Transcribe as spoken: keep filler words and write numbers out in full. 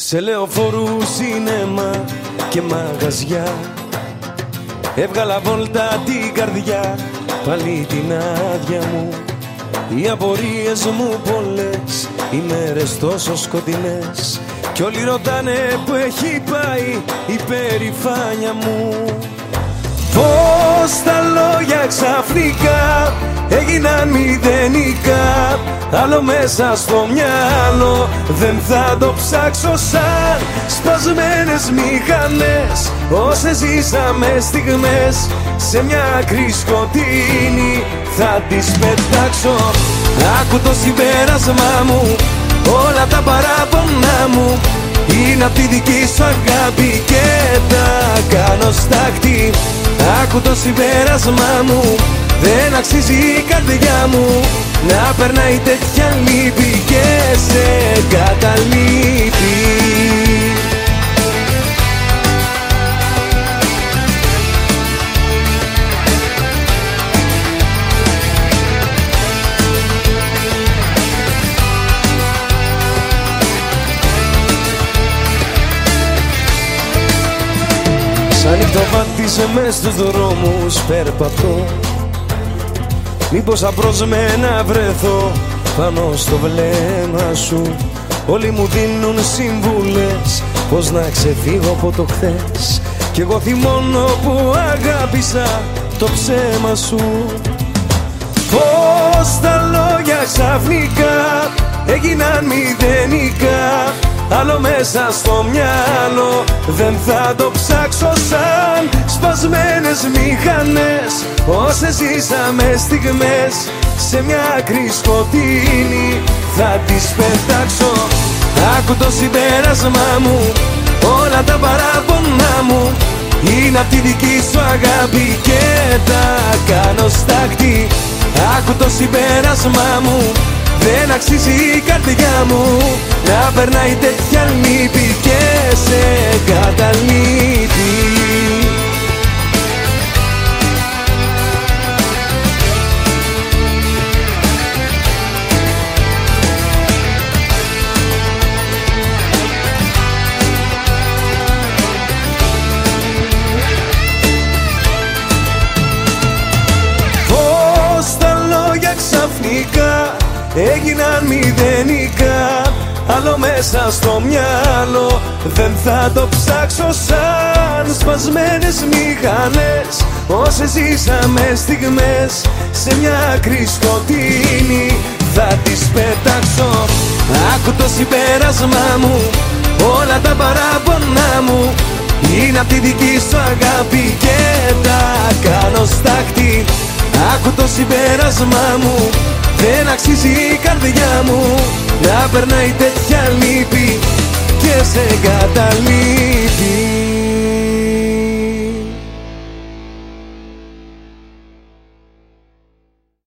Σε λεωφόρου, σινέμα και μαγαζιά έβγαλα βόλτα την καρδιά, πάλι την άδεια μου. Οι απορίες μου πολλές, οι μέρες τόσο σκοτεινές, κι όλοι ρωτάνε που έχει πάει η περηφάνια μου. Πώς τα λόγια ξαφνικά έγιναν μηδενικά, άλλο μέσα στο μυαλό δεν θα το ψάξω σαν σπασμένες μηχανές. Όσες ζήσαμε στιγμές σε μια άκρη σκοτεινή θα τις πετάξω. Άκου το συμπέρασμά μου, όλα τα παράπονά μου είναι απ' τη δική σου αγάπη και τα κάνω στάχτη. Άκου το συμπέρασμά μου, δεν αξίζει η καρδιά μου να περνάει τέτοια λύπη και σε καταλείπει. Σαν νυχτοβάτισε μες στους δρόμους περπατώ, μήπως απρόσμενα βρεθώ πάνω στο βλέμμα σου. Όλοι μου δίνουν συμβουλές πως να ξεφύγω από το χθες, κι εγώ θυμώνω που αγάπησα το ψέμα σου. Πως τα λόγια ξαφνικά έγιναν μηδενικά, άλλο μέσα στο μυαλό δεν θα το ψάξω σαν σπασμένες μηχανές. Όσες ζήσαμε στιγμές σε μια άκρη σκοτεινή θα τις πετάξω. Άκου το συμπέρασμά μου, όλα τα παράπονά μου είναι απ' τη δική σου αγάπη και τα κάνω στάχτη. Άκου το συμπέρασμά μου, δεν αξίζει η καρδιά μου να περνάει τέτοια λύπη και σε καταλείπει. Πώς τα λόγια ξαφνικά έγιναν μηδενικά, άλλο μέσα στο μυαλό δεν θα το ψάξω σαν σπασμένες μηχανές. Όσες ζήσαμε στιγμές σε μια άκρη σκοτεινή θα τις πετάξω. Άκου το συμπέρασμά μου, όλα τα παράπονά μου είναι απ' τη δική σου αγάπη και τα κάνω στάχτη. Άκου το συμπέρασμά μου, δεν αξίζει η καρδιά μου να περνάει τέτοια λύπη και σε καταλείπει.